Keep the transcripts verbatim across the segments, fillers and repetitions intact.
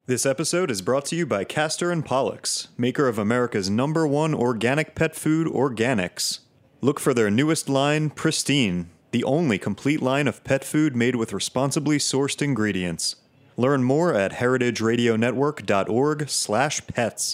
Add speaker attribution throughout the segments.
Speaker 1: This episode is brought to you by Castor and Pollux, maker of America's number one organic pet food, Organics. Look for their newest line, Pristine, the only complete line of pet food made with responsibly sourced ingredients. Learn more at heritageradionetwork.org slash pets.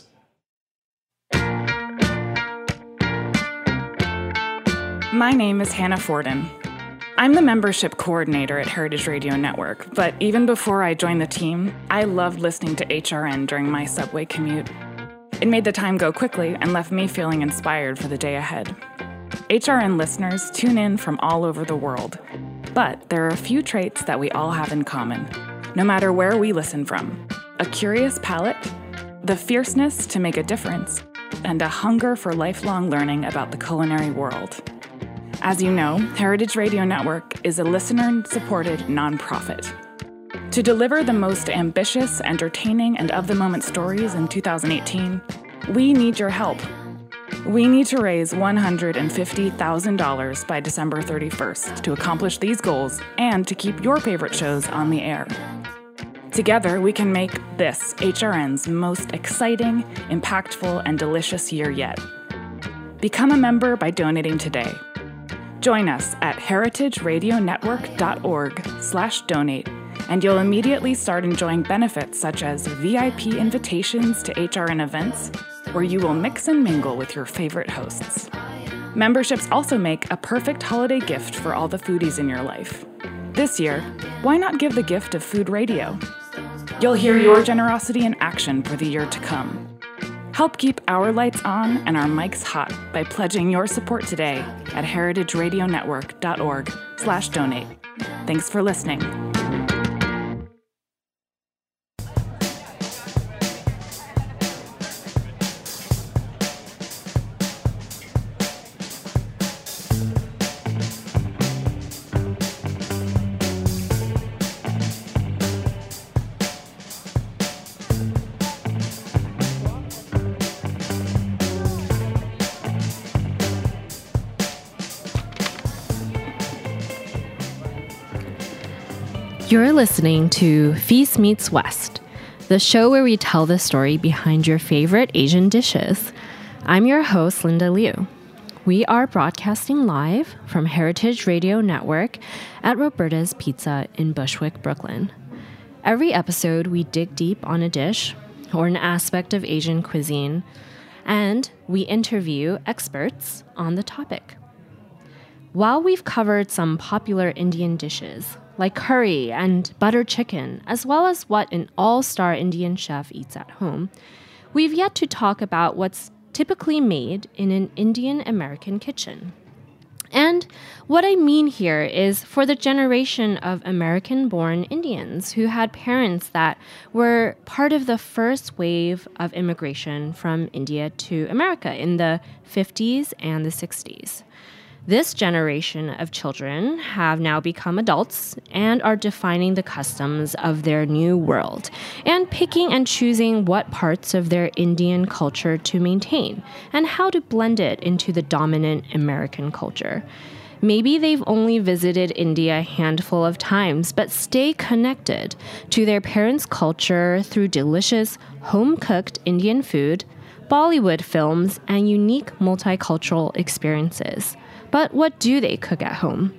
Speaker 2: My name is Hannah Forden. I'm the membership coordinator at Heritage Radio Network, but even before I joined the team, I loved listening to H R N during my subway commute. It made the time go quickly and left me feeling inspired for the day ahead. H R N listeners tune in from all over the world, but there are a few traits that we all have in common, no matter where we listen from. A curious palate, the fierceness to make a difference, and a hunger for lifelong learning about the culinary world. As you know, Heritage Radio Network is a listener-supported nonprofit. To deliver the most ambitious, entertaining, and of-the-moment stories in two thousand eighteen, we need your help. We need to raise one hundred fifty thousand dollars by December thirty-first to accomplish these goals and to keep your favorite shows on the air. Together, we can make this H R N's most exciting, impactful, and delicious year yet. Become a member by donating today. Join us at heritageradionetwork.org slash donate, and you'll immediately start enjoying benefits such as V I P invitations to H R N events, where you will mix and mingle with your favorite hosts. Memberships also make a perfect holiday gift for all the foodies in your life. This year, why not give the gift of food radio? You'll hear your generosity in action for the year to come. Help keep our lights on and our mics hot by pledging your support today at heritageradionetwork.org slash donate. Thanks for listening.
Speaker 3: You're listening to Feast Meets West, the show where we tell the story behind your favorite Asian dishes. I'm your host, Linda Liu. We are broadcasting live from Heritage Radio Network at Roberta's Pizza in Bushwick, Brooklyn. Every episode, we dig deep on a dish or an aspect of Asian cuisine, and we interview experts on the topic. While we've covered some popular Indian dishes, like curry and butter chicken, as well as what an all-star Indian chef eats at home, we've yet to talk about what's typically made in an Indian-American kitchen. And what I mean here is for the generation of American-born Indians who had parents that were part of the first wave of immigration from India to America in the fifties and the sixties. This generation of children have now become adults and are defining the customs of their new world and picking and choosing what parts of their Indian culture to maintain and how to blend it into the dominant American culture. Maybe they've only visited India a handful of times, but stay connected to their parents' culture through delicious home-cooked Indian food, Bollywood films, and unique multicultural experiences. But what do they cook at home?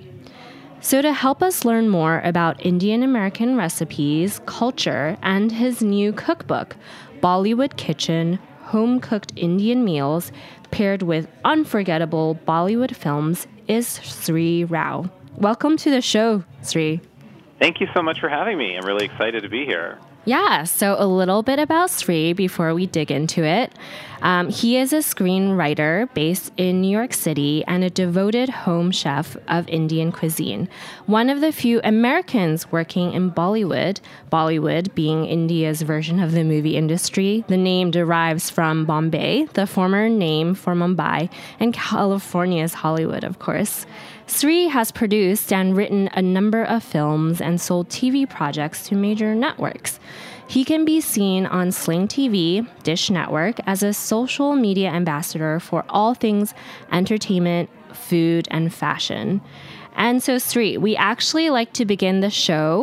Speaker 3: So to help us learn more about Indian American recipes, culture, and his new cookbook, Bollywood Kitchen, Home-Cooked Indian Meals, paired with unforgettable Bollywood films, is Sri Rao. Welcome to the show, Sri.
Speaker 4: Thank you so much for having me. I'm really excited to be here.
Speaker 3: Yeah, so a little bit about Sri before we dig into it. Um, he is a screenwriter based in New York City and a devoted home chef of Indian cuisine. One of the few Americans working in Bollywood, Bollywood being India's version of the movie industry. The name derives from Bombay, the former name for Mumbai, and California's Hollywood, of course. Sri has produced and written a number of films and sold T V projects to major networks. He can be seen on Sling T V, Dish Network, as a social media ambassador for all things entertainment, food, and fashion. And so, Sri, we actually like to begin the show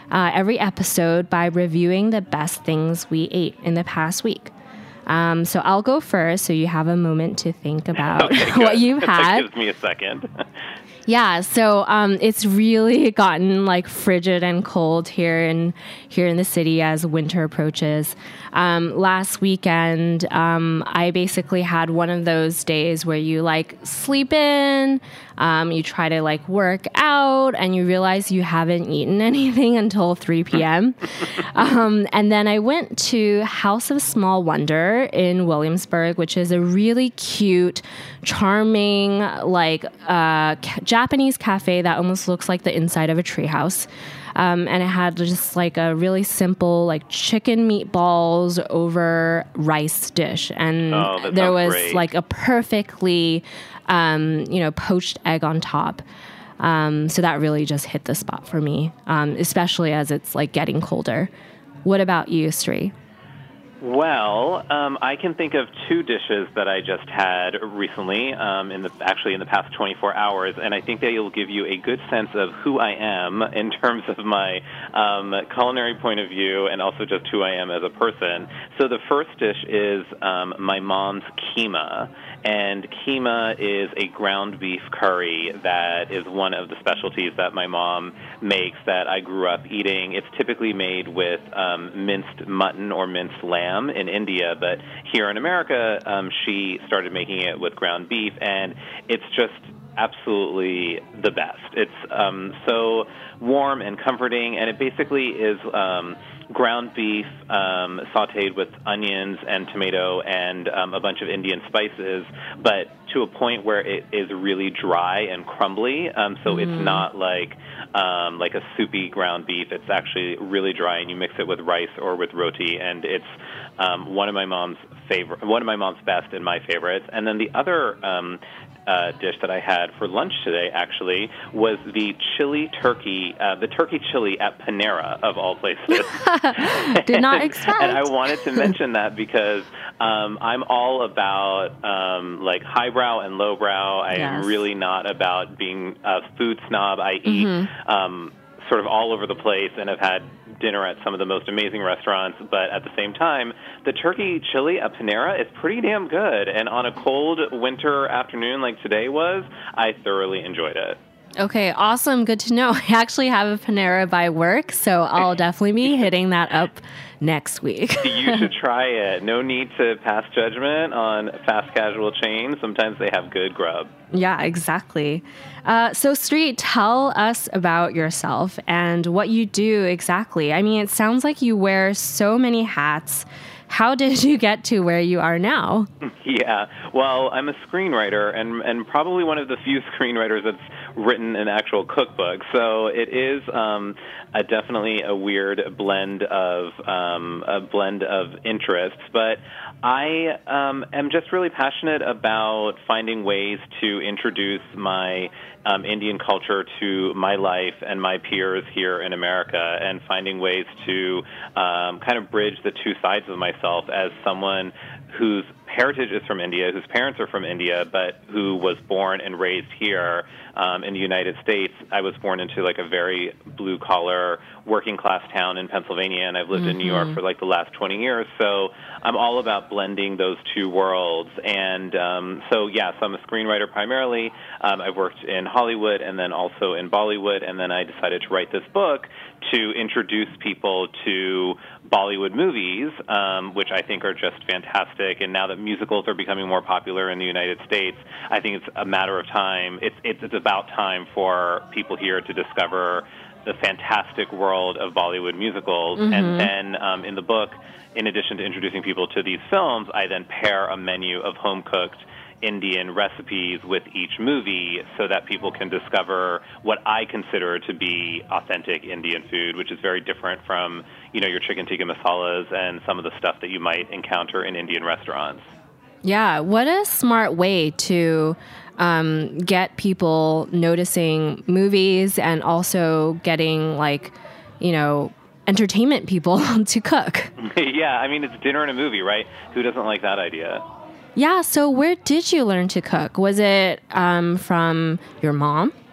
Speaker 3: uh, every episode by reviewing the best things we ate in the past week. Um, so I'll go first, so you have a moment to think about
Speaker 4: okay,
Speaker 3: what you've had.
Speaker 4: That gives me a second.
Speaker 3: Yeah, so um, it's really gotten like frigid and cold here in here in the city as winter approaches. Um, last weekend, um, I basically had one of those days where you like sleep in, um, you try to like work out, and you realize you haven't eaten anything until three p.m. um, and then I went to House of Small Wonder in Williamsburg, which is a really cute, charming, like uh, ca- Japanese cafe that almost looks like the inside of a treehouse. Um, and it had just like a really simple, like chicken meatballs over rice dish. And
Speaker 4: oh,
Speaker 3: there was
Speaker 4: great.
Speaker 3: like a perfectly, um, you know, poached egg on top. Um, so that really just hit the spot for me, um, especially as it's like getting colder. What about you, Sri?
Speaker 4: Well, um, I can think of two dishes that I just had recently, um, in the actually in the past twenty-four hours, and I think they will give you a good sense of who I am in terms of my um, culinary point of view and also just who I am as a person. So the first dish is um, my mom's keema, and keema is a ground beef curry that is one of the specialties that my mom makes that I grew up eating. It's typically made with um, minced mutton or minced lamb in India, but here in America, um, she started making it with ground beef, and it's just absolutely the best. It's um, so warm and comforting, and it basically is um, ground beef um, sautéed with onions and tomato and um, a bunch of Indian spices, but to a point where it is really dry and crumbly. Um, so mm. it's not like um, like a soupy ground beef. It's actually really dry, and you mix it with rice or with roti, and it's um, one of my mom's favorite, one of my mom's best and my favorites. And then the other um, uh, dish that I had for lunch today, actually, was the chili turkey, uh, the turkey chili at Panera, of all places.
Speaker 3: Did not expect.
Speaker 4: And I wanted to mention that because um, I'm all about um, like highbrow and lowbrow. I
Speaker 3: yes.
Speaker 4: am really not about being a food snob. I eat mm-hmm. um, sort of all over the place and have had dinner at some of the most amazing restaurants, but at the same time, the turkey chili at Panera is pretty damn good. And on a cold winter afternoon like today was, I thoroughly enjoyed it.
Speaker 3: Okay, awesome. Good to know. I actually have a Panera by work, so I'll definitely be hitting that up next week.
Speaker 4: You should try it. No need to pass judgment on fast casual chains. Sometimes they have good grub.
Speaker 3: Yeah, exactly. Uh, so, Sri, tell us about yourself and what you do exactly. I mean, it sounds like you wear so many hats. How did you get to where you are now?
Speaker 4: Yeah, well, I'm a screenwriter, and and probably one of the few screenwriters that's written an actual cookbook. So it is um, a, definitely a weird blend of um, a blend of interests. But I um, am just really passionate about finding ways to introduce my Um, Indian culture to my life and my peers here in America, and finding ways to um, kind of bridge the two sides of myself as someone whose heritage is from India, whose parents are from India, but who was born and raised here um, in the United States. I was born into like a very blue-collar, working-class town in Pennsylvania, and I've lived mm-hmm. in New York for like the last twenty years. So I'm all about blending those two worlds. And um, so, yeah, so I'm a screenwriter primarily. Um, I've worked in Hollywood and then also in Bollywood, and then I decided to write this book to introduce people to Bollywood movies, um, which I think are just fantastic. And now that musicals are becoming more popular in the United States, I think it's a matter of time. It's, it's, it's about time for people here to discover the fantastic world of Bollywood musicals. Mm-hmm. And then um, in the book, in addition to introducing people to these films, I then pair a menu of home-cooked Indian recipes with each movie so that people can discover what I consider to be authentic Indian food, which is very different from, you know, your chicken tikka masalas and some of the stuff that you might encounter in Indian restaurants.
Speaker 3: Yeah, what a smart way to um, get people noticing movies and also getting, like, you know, entertainment people to cook.
Speaker 4: Yeah, I mean, it's dinner and a movie, right? Who doesn't like that idea?
Speaker 3: Yeah, so where did you learn to cook? Was it um, from your mom?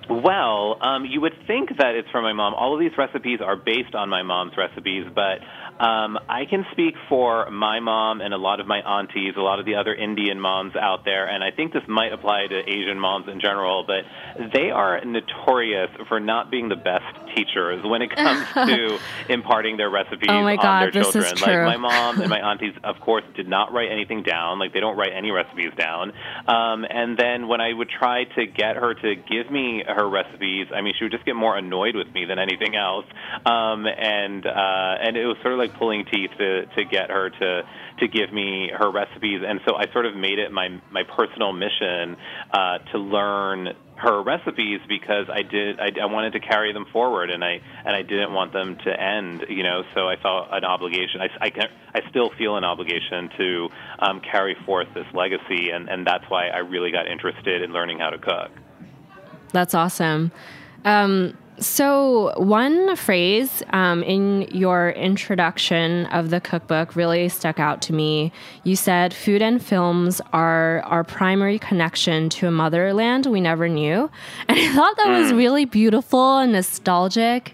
Speaker 4: Well, um, you would think that it's from my mom. All of these recipes are based on my mom's recipes, but um, I can speak for my mom and a lot of my aunties, a lot of the other Indian moms out there, and I think this might apply to Asian moms in general, but they are notorious for not being the best teachers when it comes to imparting their recipes
Speaker 3: oh my
Speaker 4: on
Speaker 3: God,
Speaker 4: their
Speaker 3: this
Speaker 4: children.
Speaker 3: Is true.
Speaker 4: Like my mom and my aunties, of course, did not write anything down. Like they don't write any recipes down. Um, and then when I would try to get her to give me her recipes, I mean, she would just get more annoyed with me than anything else. Um, and uh, and it was sort of like pulling teeth to, to get her to to give me her recipes. And so I sort of made it my my personal mission uh, to learn her recipes because I did I, I wanted to carry them forward, and I and I didn't want them to end, you know. So I felt an obligation. I I, can, I still feel an obligation to um, carry forth this legacy, and, and that's why I really got interested in learning how to cook.
Speaker 3: That's awesome. Um, so one phrase um, in your introduction of the cookbook really stuck out to me. You said food and films are our primary connection to a motherland we never knew. And I thought that was really beautiful and nostalgic.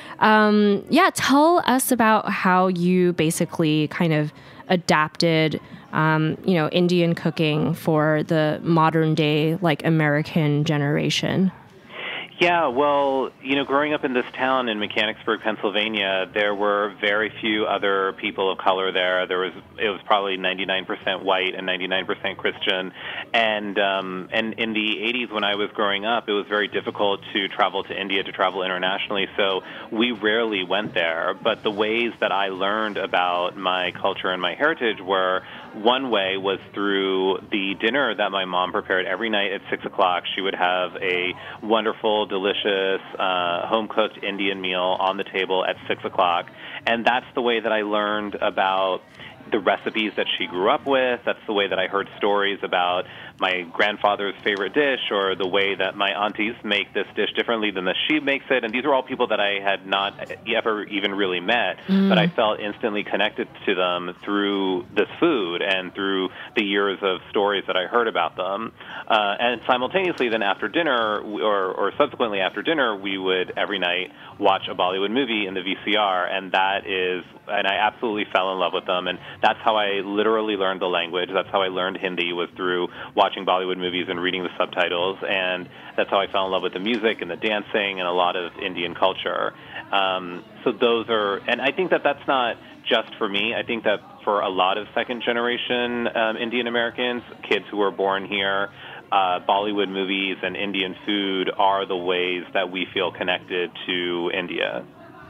Speaker 3: Um, yeah, tell us about how you basically kind of adapted Um, you know, Indian cooking for the modern day, like American generation.
Speaker 4: Yeah, well, you know, growing up in this town in Mechanicsburg, Pennsylvania, there were very few other people of color there. There was, it was probably ninety-nine percent white and ninety-nine percent Christian. And um, and in the eighties, when I was growing up, it was very difficult to travel to India, to travel internationally. So we rarely went there. But the ways that I learned about my culture and my heritage were, one way was through the dinner that my mom prepared every night at six o'clock. She would have a wonderful, delicious, uh, home-cooked Indian meal on the table at six o'clock. And that's the way that I learned about the recipes that she grew up with. That's the way that I heard stories about my grandfather's favorite dish, or the way that my aunties make this dish differently than the she makes it. And these are all people that I had not ever even really met, mm. but I felt instantly connected to them through this food and through the years of stories that I heard about them. Uh, and simultaneously, then after dinner, or, or subsequently after dinner, we would every night watch a Bollywood movie in the V C R, and that is, and I absolutely fell in love with them. And that's how I literally learned the language. That's how I learned Hindi, was through watching Bollywood movies and reading the subtitles. And that's how I fell in love with the music and the dancing and a lot of Indian culture. Um, so those are, and I think that that's not just for me. I think that for a lot of second-generation um, Indian Americans, kids who were born here, uh, Bollywood movies and Indian food are the ways that we feel connected to India.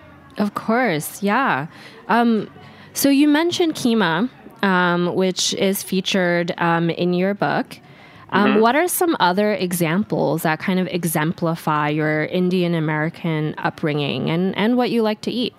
Speaker 3: Of course, yeah. Um, so you mentioned keema, um, which is featured um, in your book. Um, mm-hmm. What are some other examples that kind of exemplify your Indian American upbringing and, and what you like to eat?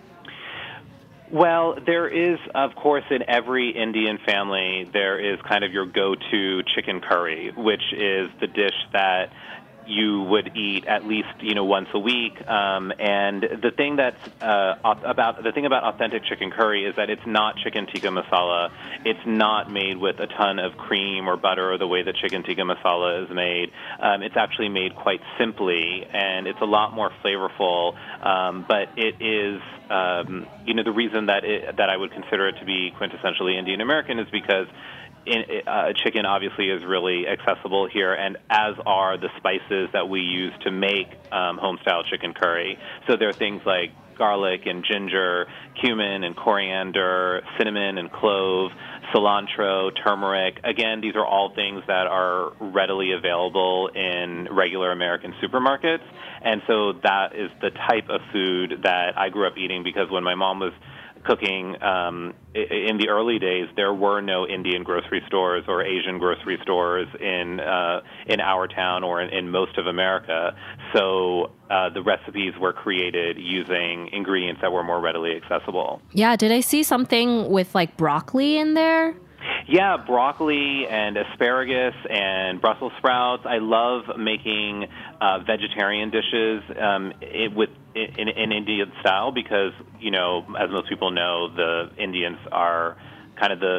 Speaker 4: Well, there is, of course, in every Indian family, there is kind of your go-to chicken curry, which is the dish that you would eat at least, you know, once a week. Um, and the thing that's uh, about the thing about authentic chicken curry is that it's not chicken tikka masala. It's not made with a ton of cream or butter or the way that chicken tikka masala is made. Um, it's actually made quite simply, and it's a lot more flavorful. Um, but it is, um, you know, the reason that it, that I would consider it to be quintessentially Indian American is because In, uh, chicken obviously is really accessible here, and as are the spices that we use to make um, home-style chicken curry. So there are things like garlic and ginger, cumin and coriander, cinnamon and clove, cilantro, turmeric. Again, these are all things that are readily available in regular American supermarkets, and so that is the type of food that I grew up eating, because when my mom was cooking um, in the early days, there were no Indian grocery stores or Asian grocery stores in uh, in our town or in, in most of America. So uh, the recipes were created using ingredients that were more readily accessible.
Speaker 3: Yeah, did I see something with like broccoli in there?
Speaker 4: Yeah, broccoli and asparagus and Brussels sprouts. I love making uh, vegetarian dishes um, it, with in, in Indian style because, you know, as most people know, the Indians are kind of the, the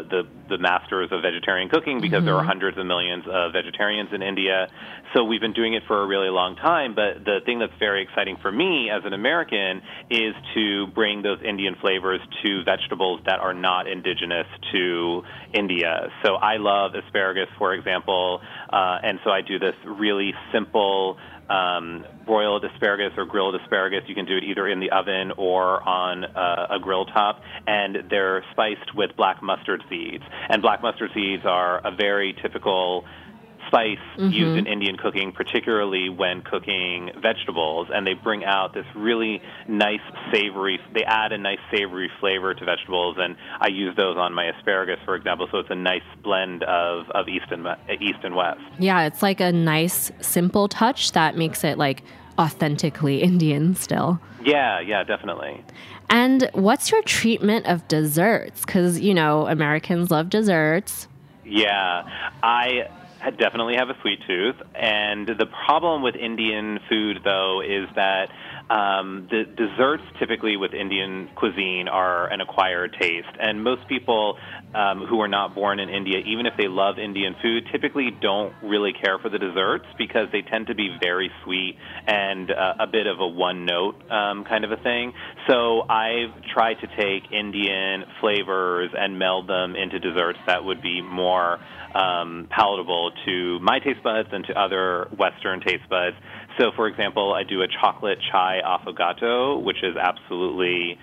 Speaker 4: the masters of vegetarian cooking because mm-hmm. there are hundreds of millions of vegetarians in India. So we've been doing it for a really long time. But the thing that's very exciting for me as an American is to bring those Indian flavors to vegetables that are not indigenous to India. So I love asparagus, for example, uh, and so I do this really simple Um, broiled asparagus or grilled asparagus. You can do it either in the oven or on uh, a grill top, and they're spiced with black mustard seeds. And black mustard seeds are a very typical spice mm-hmm. used in Indian cooking, particularly when cooking vegetables, and they bring out this really nice savory, they add a nice savory flavor to vegetables, and I use those on my asparagus, for example, so it's a nice blend of, of East and East and West.
Speaker 3: Yeah, it's like a nice, simple touch that makes it like authentically Indian still.
Speaker 4: Yeah, yeah, definitely.
Speaker 3: And what's your treatment of desserts? Because, you know, Americans love desserts.
Speaker 4: Yeah, I... I definitely have a sweet tooth, and the problem with Indian food, though, is that um, the desserts typically with Indian cuisine are an acquired taste, and most people um, who are not born in India, even if they love Indian food, typically don't really care for the desserts because they tend to be very sweet and uh, a bit of a one-note um, kind of a thing. So I've tried to take Indian flavors and meld them into desserts that would be more Um, palatable to my taste buds and to other Western taste buds. So, for example, I do a chocolate chai affogato, which is absolutely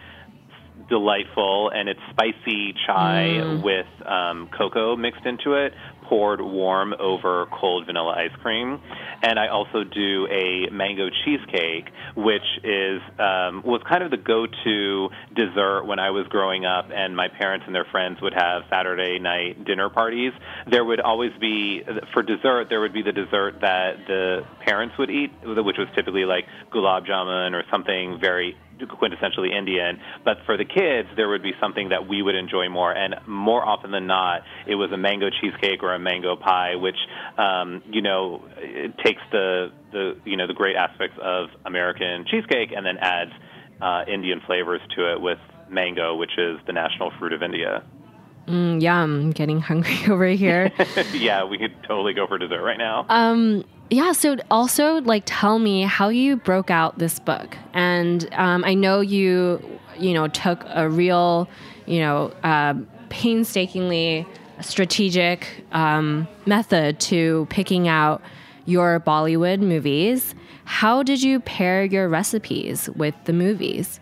Speaker 4: delightful, and it's spicy chai mm. with um, cocoa mixed into it, poured warm over cold vanilla ice cream. And I also do a mango cheesecake, which is um, was kind of the go-to dessert when I was growing up and my parents and their friends would have Saturday night dinner parties. There would always be, for dessert, there would be the dessert that the parents would eat, which was typically like gulab jamun or something very quintessentially Indian, but for the kids, there would be something that we would enjoy more, and more often than not, it was a mango cheesecake or a mango pie, which, um, you know, it takes the, the, you know, the great aspects of American cheesecake and then adds uh, Indian flavors to it with mango, which is the national fruit of India.
Speaker 3: Mm, yeah, I'm getting hungry over here.
Speaker 4: Yeah, we could totally go for dessert right now.
Speaker 3: Um, yeah, so also, like, tell me how you broke out this book. And um, I know you, you know, took a real, you know, uh, painstakingly strategic um, method to picking out your Bollywood movies. How did you pair your recipes with the movies?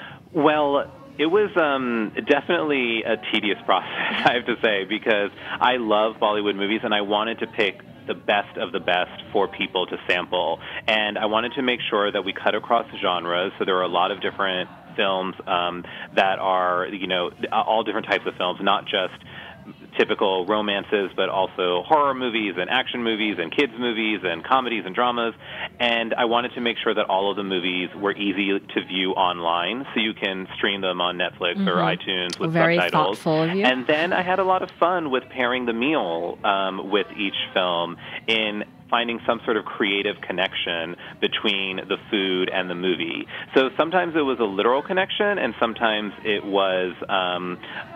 Speaker 4: Well, it was um, definitely a tedious process, I have to say, because I love Bollywood movies and I wanted to pick the best of the best for people to sample. And I wanted to make sure that we cut across genres, so there are a lot of different films um, that are, you know, all different types of films, not just typical romances, but also horror movies and action movies and kids movies and comedies and dramas. And I wanted to make sure that all of the movies were easy to view online, so you can stream them on Netflix mm-hmm. or iTunes with
Speaker 3: Very
Speaker 4: subtitles.
Speaker 3: Thoughtful of you.
Speaker 4: And then I had a lot of fun with pairing the meal um, with each film in finding some sort of creative connection between the food and the movie. So sometimes it was a literal connection, and sometimes it was um,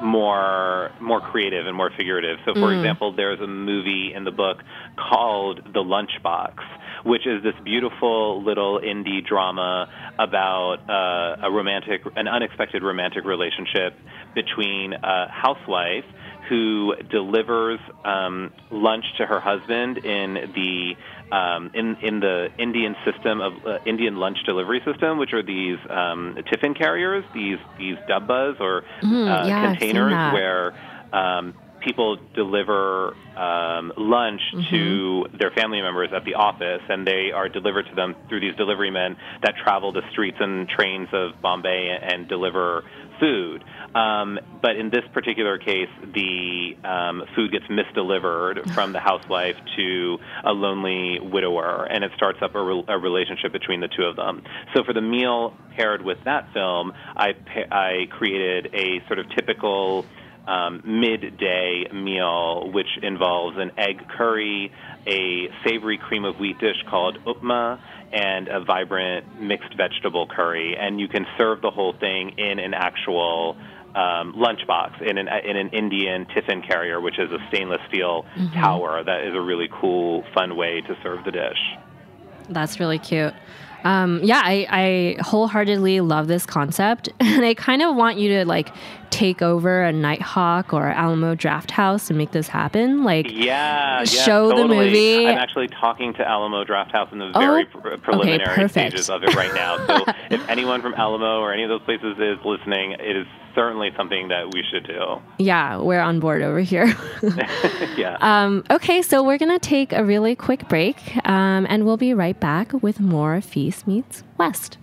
Speaker 4: more more creative and more figurative. So, for mm. example, there's a movie in the book called The Lunchbox, which is this beautiful little indie drama about uh, a romantic, an unexpected romantic relationship between a housewife who delivers um, lunch to her husband in the um, in in the Indian system of uh, Indian lunch delivery system, which are these um, tiffin carriers, these these dabbas or
Speaker 3: mm,
Speaker 4: uh,
Speaker 3: yeah,
Speaker 4: containers where um, people deliver um, lunch mm-hmm. to their family members at the office, and they are delivered to them through these delivery men that travel the streets and trains of Bombay and deliver food. Um, but in this particular case, the um, food gets misdelivered from the housewife to a lonely widower, and it starts up a, re- a relationship between the two of them. So for the meal paired with that film, I, pa- I created a sort of typical Um, midday meal, which involves an egg curry, a savory cream of wheat dish called upma, and a vibrant mixed vegetable curry. And you can serve the whole thing in an actual um, lunchbox in an in an Indian tiffin carrier, which is a stainless steel mm-hmm. tower. That is a really cool, fun way to serve the dish.
Speaker 3: That's really cute. Um, yeah, I, I wholeheartedly love this concept, and I kind of want you to like take over a Nighthawk or Alamo Drafthouse and make this happen. Like,
Speaker 4: yeah, yeah
Speaker 3: show
Speaker 4: totally.
Speaker 3: the movie.
Speaker 4: I'm actually talking to Alamo Drafthouse in the very
Speaker 3: oh,
Speaker 4: pr- preliminary
Speaker 3: okay,
Speaker 4: stages of it right now. So if anyone from Alamo or any of those places is listening, it is certainly something that we should do.
Speaker 3: Yeah, we're on board over here.
Speaker 4: yeah.
Speaker 3: Um, okay, so we're going to take a really quick break, um, and we'll be right back with more Feast Meets West.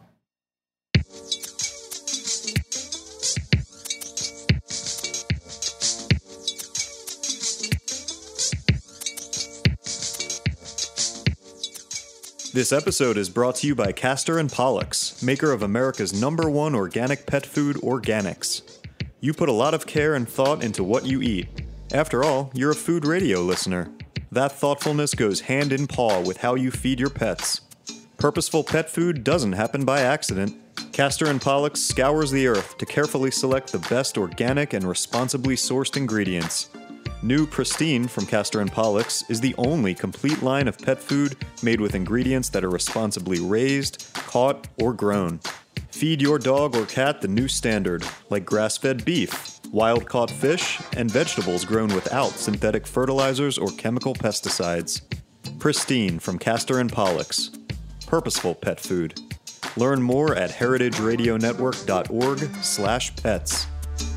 Speaker 1: This episode is brought to you by Castor and Pollux, maker of America's number one organic pet food, Organics. You put a lot of care and thought into what you eat. After all, you're a food radio listener. That thoughtfulness goes hand in paw with how you feed your pets. Purposeful pet food doesn't happen by accident. Castor and Pollux scours the earth to carefully select the best organic and responsibly sourced ingredients. New Pristine from Castor and Pollux is the only complete line of pet food made with ingredients that are responsibly raised, caught, or grown. Feed your dog or cat the new standard, like grass-fed beef, wild-caught fish, and vegetables grown without synthetic fertilizers or chemical pesticides. Pristine from Castor and Pollux. Purposeful pet food. Learn more at heritageradionetwork.org slash pets.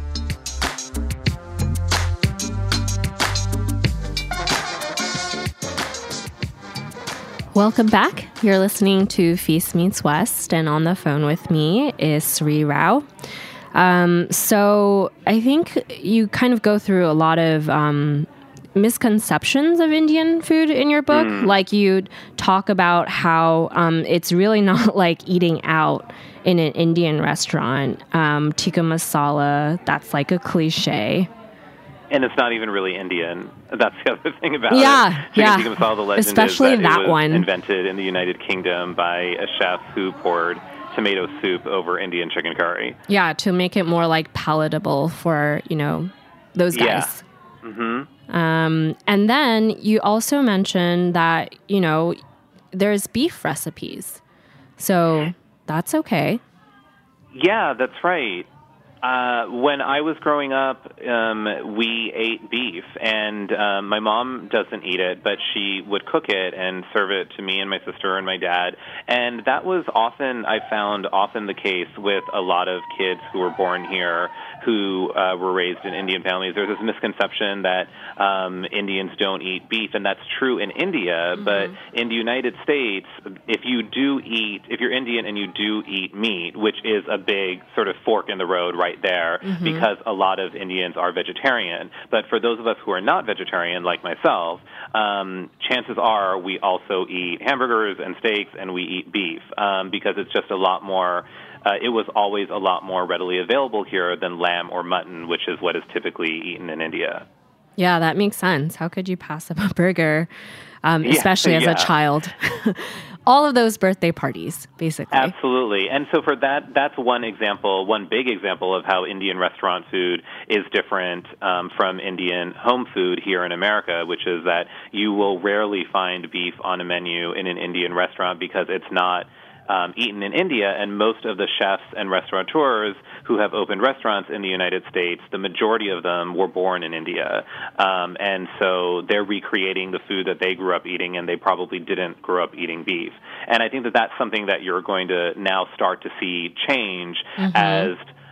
Speaker 3: Welcome back. You're listening to Feast Meets West, and on the phone with me is Sri Rao. Um, so I think you kind of go through a lot of um, misconceptions of Indian food in your book. Mm. Like you talk about how um, it's really not like eating out in an Indian restaurant. Um, tikka masala, that's like a cliche.
Speaker 4: And it's not even really Indian. That's the other thing about
Speaker 3: yeah,
Speaker 4: it.
Speaker 3: Yeah,
Speaker 4: Tikka masala, the legend
Speaker 3: especially
Speaker 4: is that,
Speaker 3: that
Speaker 4: it was
Speaker 3: one.
Speaker 4: invented in the United Kingdom by a chef who poured tomato soup over Indian chicken curry.
Speaker 3: Yeah, to make it more like palatable for, you know, those guys.
Speaker 4: Yeah. Mm-hmm.
Speaker 3: Um, and then you also mentioned that, you know, there's beef recipes. So that's okay.
Speaker 4: Yeah, that's right. Uh, when I was growing up, um, we ate beef, and um, my mom doesn't eat it, but she would cook it and serve it to me and my sister and my dad. And that was often, I found, often the case with a lot of kids who were born here who uh, were raised in Indian families. There's this misconception that um, Indians don't eat beef, and that's true in India, mm-hmm. but in the United States, if you do eat, if you're Indian and you do eat meat, which is a big sort of fork in the road right there, mm-hmm. because a lot of Indians are vegetarian. But for those of us who are not vegetarian, like myself, um, chances are we also eat hamburgers and steaks and we eat beef, um, because it's just a lot more, uh, it was always a lot more readily available here than lamb or mutton, which is what is typically eaten in India.
Speaker 3: Yeah, that makes sense. How could you pass up a burger, um, especially yeah, as yeah. a child? All of those birthday parties, basically.
Speaker 4: Absolutely. And so for that, that's one example, one big example of how Indian restaurant food is different um, from Indian home food here in America, which is that you will rarely find beef on a menu in an Indian restaurant because it's not Um, eaten in India, and most of the chefs and restaurateurs who have opened restaurants in the United States, the majority of them were born in India. Um, and so they're recreating the food that they grew up eating, and they probably didn't grow up eating beef. And I think that that's something that you're going to now start to see change mm-hmm. as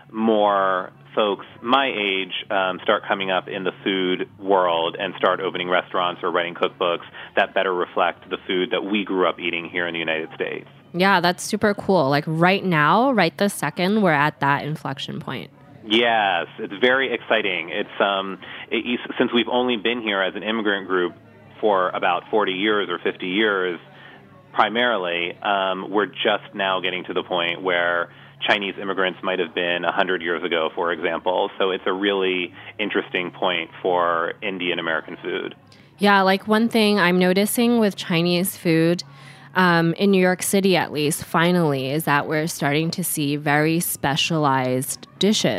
Speaker 4: more folks my age um, start coming up in the food world and start opening restaurants or writing cookbooks that better reflect the food that we grew up eating here in the United States.
Speaker 3: Yeah, that's super cool. Like right now, right this second, we're at that inflection point.
Speaker 4: Yes, it's very exciting. It's um, it, since we've only been here as an immigrant group for about forty years or fifty years, primarily, um, we're just now getting to the point where Chinese immigrants might have been one hundred years ago, for example. So it's a really interesting point for Indian American food.
Speaker 3: Yeah, like one thing I'm noticing with Chinese food, um, in New York City at least, finally, is that we're starting to see very specialized dishes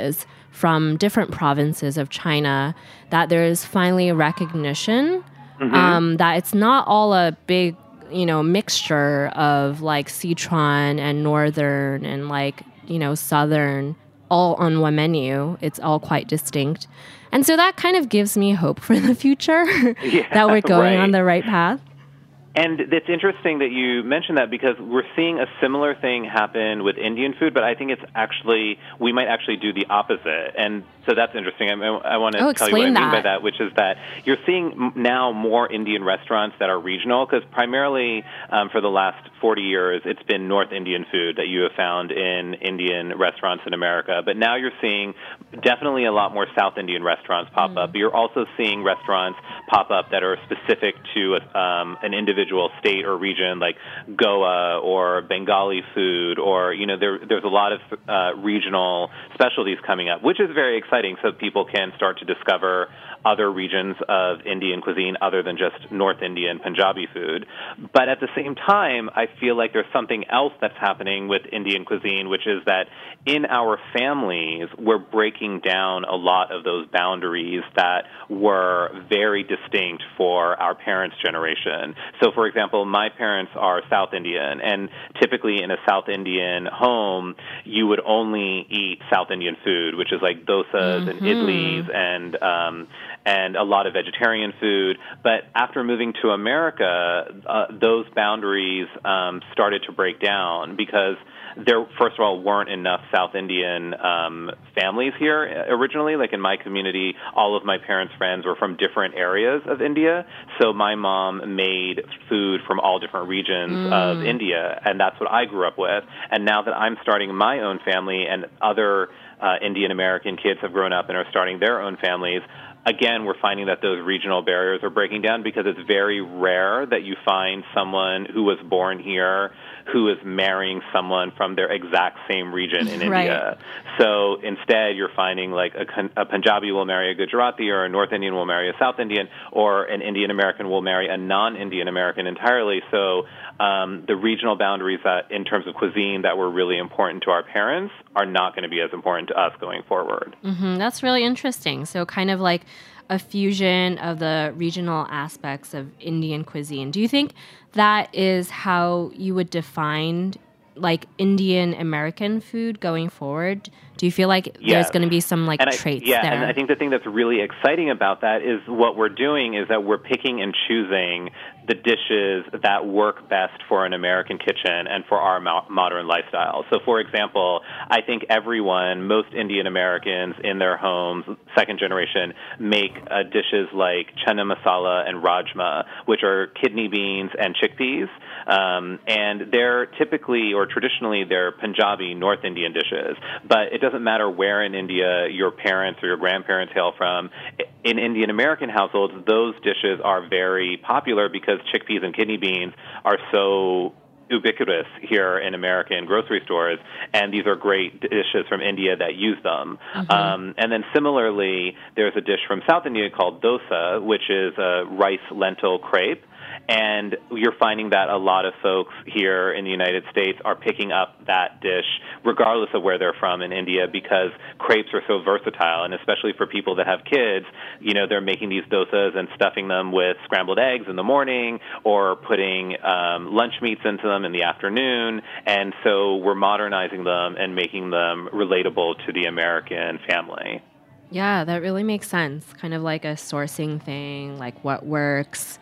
Speaker 3: from different provinces of China, that there is finally a recognition mm-hmm. um, that it's not all a big, you know, mixture of like Sichuan and Northern and like, you know, Southern all on one menu. It's all quite distinct. And so that kind of gives me hope for the future yeah, that we're going
Speaker 4: right.
Speaker 3: on the right path.
Speaker 4: And it's interesting that you mentioned that because we're seeing a similar thing happen with Indian food, but I think it's actually, we might actually do the opposite. And so that's interesting. I, I want to
Speaker 3: oh,
Speaker 4: tell you what I mean
Speaker 3: that.
Speaker 4: by that, which is that you're seeing now more Indian restaurants that are regional, because primarily um, for the last forty years, it's been North Indian food that you have found in Indian restaurants in America. But now you're seeing definitely a lot more South Indian restaurants pop mm. up. But you're also seeing restaurants pop up that are specific to a, um, an individual state or region, like Goa or Bengali food, or, you know, there, there's a lot of uh, regional specialties coming up, which is very exciting, so people can start to discover other regions of Indian cuisine other than just North Indian Punjabi food. But at the same time, I feel like there's something else that's happening with Indian cuisine, which is that in our families, we're breaking down a lot of those boundaries that were very distinct for our parents' generation. So, for example, my parents are South Indian, and typically in a South Indian home, you would only eat South Indian food, which is like dosas mm-hmm. and idlis and um, and a lot of vegetarian food. But after moving to America, uh, those boundaries um, started to break down because there, first of all, weren't enough South Indian um, families here originally. Like in my community, all of my parents' friends were from different areas of India. So my mom made food from all different regions mm. of India, and that's what I grew up with. And now that I'm starting my own family and other uh, Indian American kids have grown up and are starting their own families, again, we're finding that those regional barriers are breaking down because it's very rare that you find someone who was born here who is marrying someone from their exact same region in
Speaker 3: right.
Speaker 4: India. So instead, you're finding like a, a Punjabi will marry a Gujarati, or a North Indian will marry a South Indian, or an Indian American will marry a non-Indian American entirely. So um, the regional boundaries that, in terms of cuisine, that were really important to our parents are not going to be as important to us going forward.
Speaker 3: Mm-hmm. That's really interesting. So kind of like a fusion of the regional aspects of Indian cuisine. Do you think that is how you would define like Indian American food going forward? Do you feel like
Speaker 4: yes.
Speaker 3: there's going to be some like
Speaker 4: and I,
Speaker 3: traits
Speaker 4: yeah,
Speaker 3: there?
Speaker 4: Yeah, and I think the thing that's really exciting about that is what we're doing is that we're picking and choosing the dishes that work best for an American kitchen and for our mo- modern lifestyle. So, for example, I think everyone, most Indian Americans in their homes, second generation, make uh, dishes like chana masala and rajma, which are kidney beans and chickpeas. Um, and they're typically or traditionally they're Punjabi, North Indian dishes. But it doesn't matter where in India your parents or your grandparents hail from. In Indian American households, those dishes are very popular because chickpeas and kidney beans are so ubiquitous here in American grocery stores, and these are great dishes from India that use them. Mm-hmm. Um, and then similarly, there's a dish from South India called dosa, which is a rice lentil crepe. And you're finding that a lot of folks here in the United States are picking up that dish regardless of where they're from in India because crepes are so versatile. And especially for people that have kids, you know, they're making these dosas and stuffing them with scrambled eggs in the morning or putting um, lunch meats into them in the afternoon. And so we're modernizing them and making them relatable to the American family.
Speaker 3: Yeah, that really makes sense. Kind of like a sourcing thing, like what works.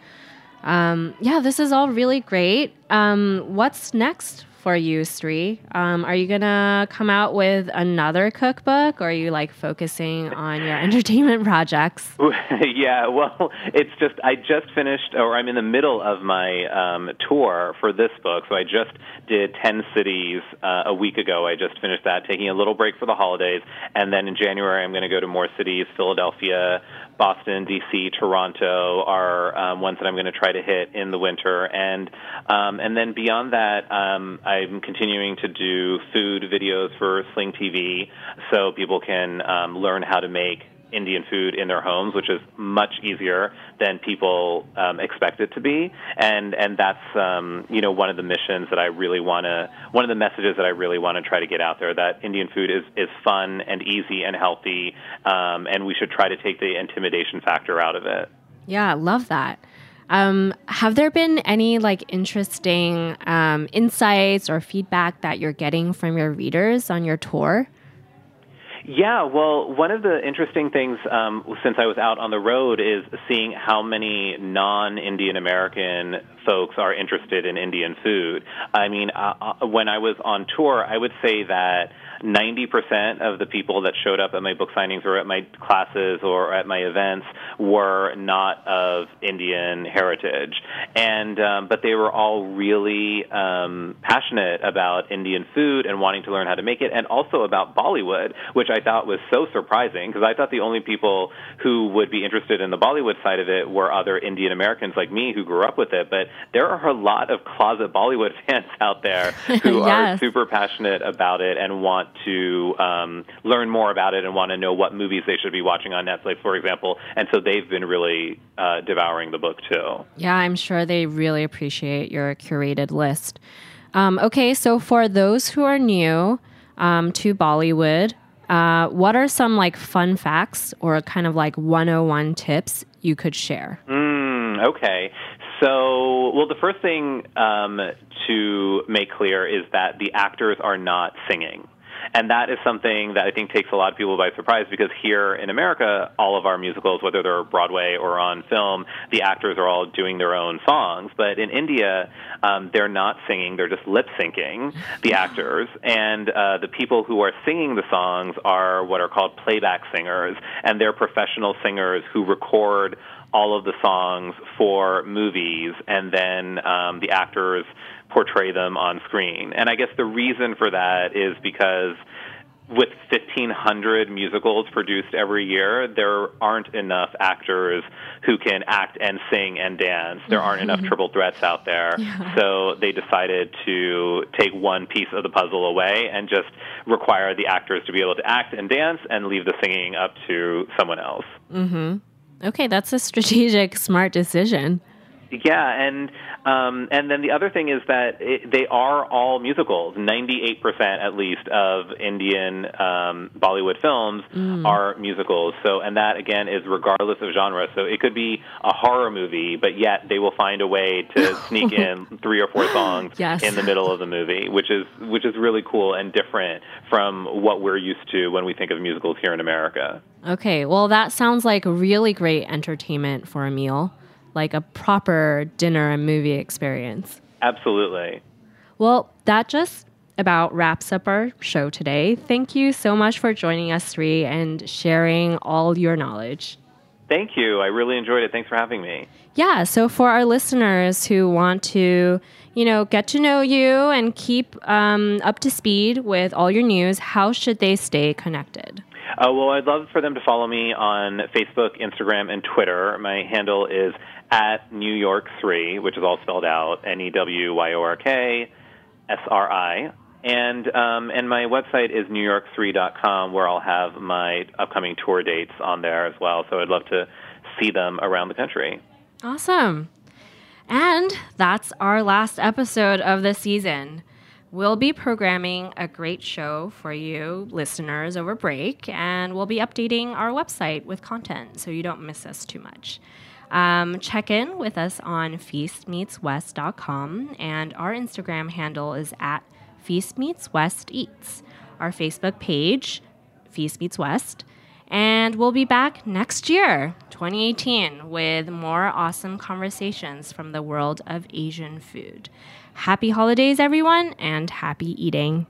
Speaker 3: Um, yeah, this is all really great. Um, what's next for you, Sri? Um, are you going to come out with another cookbook, or are you like focusing on your entertainment projects?
Speaker 4: Yeah, well, it's just, I just finished, or I'm in the middle of my um, tour for this book. So I just did ten cities uh, a week ago. I just finished that, taking a little break for the holidays. And then in January, I'm going to go to more cities, Philadelphia, Boston, D C, Toronto are um, ones that I'm going to try to hit in the winter. And um, and then beyond that, um, I'm continuing to do food videos for Sling T V so people can um, learn how to make Indian food in their homes, which is much easier than people um, expect it to be. And and that's um, you know one of the missions that I really want to, one of the messages that I really want to try to get out there, that Indian food is, is fun and easy and healthy, um, and we should try to take the intimidation factor out of it.
Speaker 3: Yeah, love that. Um, have there been any like interesting um, insights or feedback that you're getting from your readers on your tour?
Speaker 4: Yeah, well, one of the interesting things um, since I was out on the road is seeing how many non-Indian American folks are interested in Indian food. I mean, uh, when I was on tour, I would say that ninety percent of the people that showed up at my book signings or at my classes or at my events were not of Indian heritage. And um, but they were all really um, passionate about Indian food and wanting to learn how to make it, and also about Bollywood, which I thought was so surprising, because I thought the only people who would be interested in the Bollywood side of it were other Indian Americans like me who grew up with it. But there are a lot of closet Bollywood fans out there who
Speaker 3: yes.
Speaker 4: are super passionate about it and want to um, learn more about it and want to know what movies they should be watching on Netflix, for example. And so they've been really uh, devouring the book, too.
Speaker 3: Yeah, I'm sure they really appreciate your curated list. Um, okay, so for those who are new um, to Bollywood, uh, what are some like fun facts or kind of like one oh one tips you could share?
Speaker 4: Mm, okay. So, well, the first thing um, to make clear is that the actors are not singing. And that is something that I think takes a lot of people by surprise, because here in America, all of our musicals, whether they're Broadway or on film, the actors are all doing their own songs. But in India, um, they're not singing, they're just lip-syncing, the actors. And uh, the people who are singing the songs are what are called playback singers, and they're professional singers who record all of the songs for movies, and then um, the actors portray them on screen. And I guess the reason for that is because with fifteen hundred musicals produced every year, there aren't enough actors who can act and sing and dance. There aren't enough triple threats out there. Yeah. So they decided to take one piece of the puzzle away and just require the actors to be able to act and dance and leave the singing up to someone else.
Speaker 3: Mm-hmm. Okay, that's a strategic, smart decision.
Speaker 4: Yeah, and um, and then the other thing is that it, they are all musicals. ninety-eight percent at least of Indian um, Bollywood films mm. are musicals. So, and that again is regardless of genre. So it could be a horror movie, but yet they will find a way to sneak in three or four songs yes. in the middle of the movie, which is which is really cool and different from what we're used to when we think of musicals here in America.
Speaker 3: Okay, well, that sounds like really great entertainment for a meal. Like a proper dinner and movie experience.
Speaker 4: Absolutely.
Speaker 3: Well, that just about wraps up our show today. Thank you so much for joining us, Sri, and sharing all your knowledge.
Speaker 4: Thank you. I really enjoyed it. Thanks for having me.
Speaker 3: Yeah, so for our listeners who want to, you know, get to know you and keep um, up to speed with all your news, how should they stay connected?
Speaker 4: Uh, well, I'd love for them to follow me on Facebook, Instagram, and Twitter. My handle is at New York three, which is all spelled out, N E W Y O R K S R I. And um, and my website is new york three dot com, where I'll have my upcoming tour dates on there as well. So I'd love to see them around the country.
Speaker 3: Awesome. And that's our last episode of the season. We'll be programming a great show for you listeners over break, and we'll be updating our website with content so you don't miss us too much. Um, check in with us on feast meets west dot com, and our Instagram handle is at feast meets west eats. Our Facebook page, Feast Meets West. And we'll be back next year, twenty eighteen, with more awesome conversations from the world of Asian food. Happy holidays, everyone, and happy eating.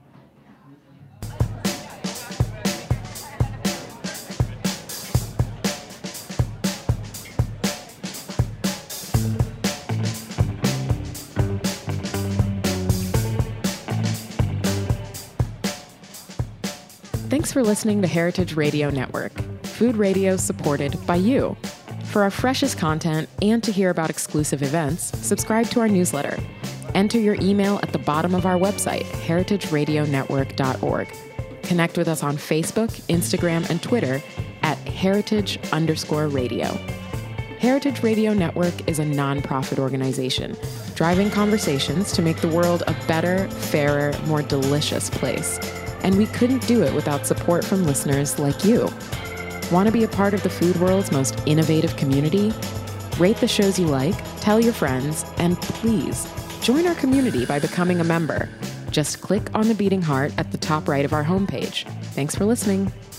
Speaker 5: Thanks for listening to Heritage Radio Network, food radio supported by you. For our freshest content and to hear about exclusive events, subscribe to our newsletter. Enter your email at the bottom of our website, heritage radio network dot org. Connect with us on Facebook, Instagram, and Twitter at heritage underscore radio. Heritage Radio Network is a nonprofit organization driving conversations to make the world a better, fairer, more delicious place. And we couldn't do it without support from listeners like you. Want to be a part of the food world's most innovative community? Rate the shows you like, tell your friends, and please join our community by becoming a member. Just click on the beating heart at the top right of our homepage. Thanks for listening.